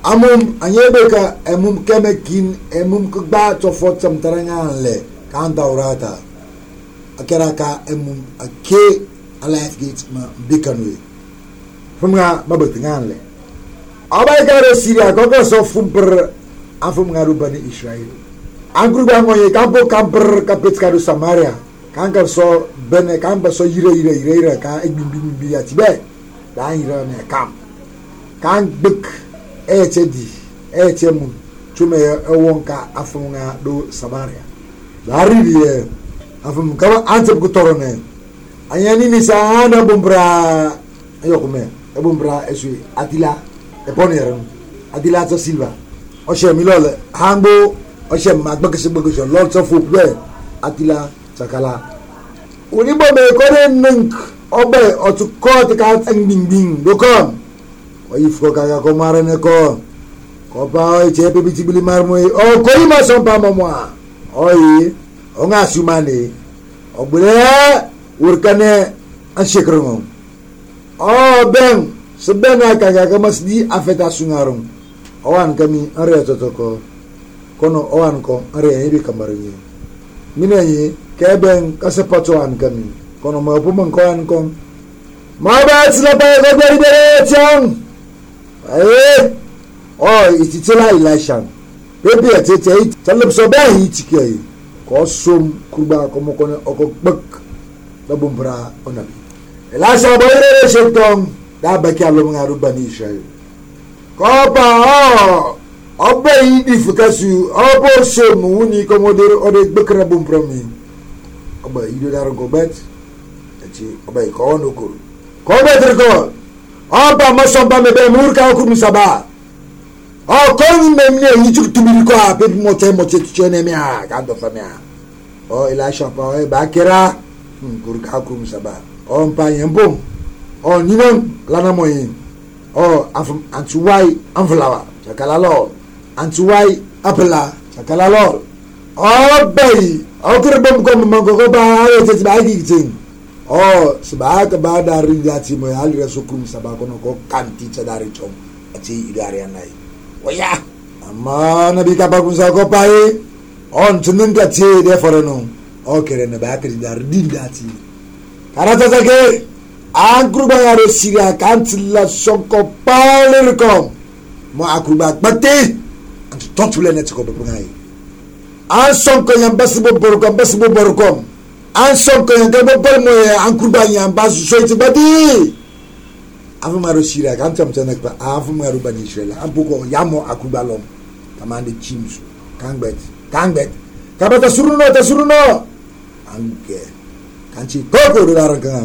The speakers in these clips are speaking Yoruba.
amum anyebeka emum kemekin emum kba tofot samtaranganle kan daurata akeraka emum ake alive gate ma bikanwe fumga babatinganle abay garo Syria gogo so fumper afum ngaru bani Israel angru bangoye kampo kamper kapet karu Samaria kanka so bene kamba so ire ka egbimbi ya tibe da ira ne kam kan bik echedi chume ewonka afunga do Samaria dari die afum kawa antep ko torone anyani ni sana bumbra ayo come bumbra esu atila e poneran atila to silva o she milole hango o she magbakese bagosho lots of folk be atila sakala unibo me ko nunk obe o to ko te ka bing do kom o ifo ka ko marane ko pa che pe bitibili marmoy o ko ima son pa momwa oyi o nga sumane o bule urkane anshekrongo o ben sebena ka masdi afeta sungarung owan kami are totoko kono owan ko are ibi kamarinyi minayi keben kasepato an kami kono ma pumang ko an ko ma ba sila pa ko bere chang ititela Elisha pepe atete talib sobahi tikei ko som kurba ko mo kono okobek da bumbra onabi Elisha boyere sheton da baki alo ngaru bani Israel ko pa obe idi fukasu obo som wuni ko modere ode bekra bumbra mi oba ido daro go bet ati oba ko no ko betre ko oba masomba mebe murka ko misaba kon memne yituk tumiri ko ape mote tuchene mia kando famia Elisha pa bakera kurka ko misaba mpa yembo ninon lana moyin antuwai anflawa chakalalo antuwai apela chakalalo bay kurbom ko mango ko ba ayete ba gitin sebab ba dari dati mo ali rasukum sabako no ko kanti chadari chom ati idari anai oya amma nabi ka bagun sa ko pai on tunin ka ti de foreno kere ne ba kri dar din dati karata sake angruba yaro Syria kantilla sonko paler ko mo akruba bate antu tontule net ko be ngai an sonko yam basibo borkom an sonko yam be mo angruba yam basu soiti badi avumaro Syria kantam tanak ba avumaro bani Israel ampuko yamo akruba lom kamande chimsu kangbet kabata suruno anke kanchi koko do daranga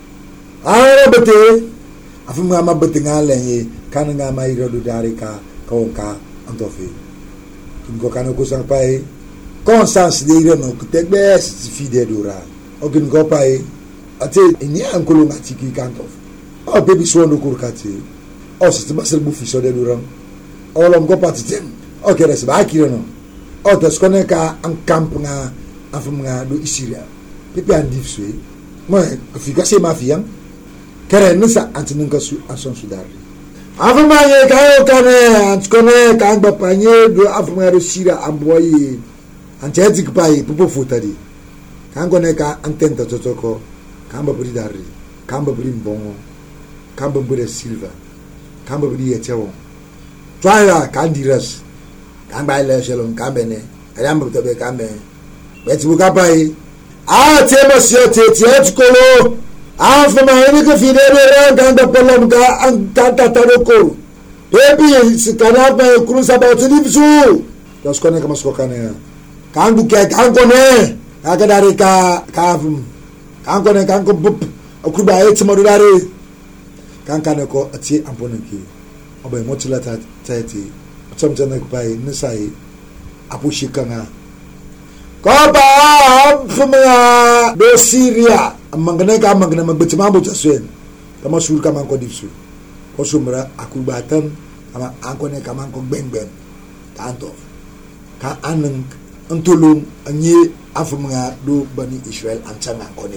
ara bete afuma mabete ngale kananga mai rodo darika konka antofi kingo kanoko sapai conscience de ire no kutegbe fide dura ogin go pai ate eni ankolo ngatiki kantof baby swondo kurkati sistema serbu fiso de dura olom go patitem res ba kireno taskoneka an camp nga afuma do Syria pepe andifswe mo fikase mafiam kere nisa antinunga su ason sudari afuma ye kayo kane antkone kan bapanye do afuma do Syria amboyi antetik pai pupo futari kan gone ka antenta totoko kan babri dari kan babri mbongo kan babri silva kan babri yetewo twaya kan diras kan baile shelon kan bene ayam butabe kan be betibu kapai tema siete kolo afuma ene ke fidele kan da polom ka antata taroko pepi sikana pa krusa ba tinifu das kone kama skokane kan buke kan kone aga dari ka kavum kan kone kan ko bup okuba eti modare kan ko ati amponeki obay motila tati chamjana kubai nisai apushikanga koba afuma do Syria mangane magbetma bo jaswen kama sur kama ko dipsu ko sumra akubatan kama ankone kama ko bengbeng tanto ka aneng antulung anyi afuma do bani Israel antanga kone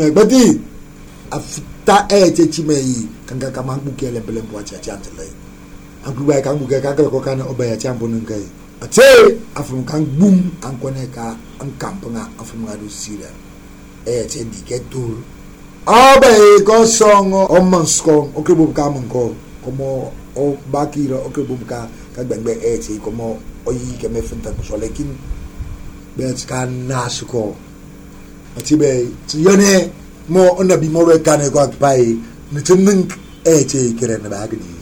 echibati afta echimei kanga kama bukele belem bo acha chantele Angkubai kan buka kakak ko kan obaya champion ngai ate afum kan bum an kone ka an kampenga afum ngadu sira te diketur abai ko songo o mansko o kribu ka manko como o bakira o kribu ka gbengbe te como o yi ke me funta ko lekin bet kan nasuko ati be ti yone mo onabi mo we kan ko akpai ni tinning te kire na bagdi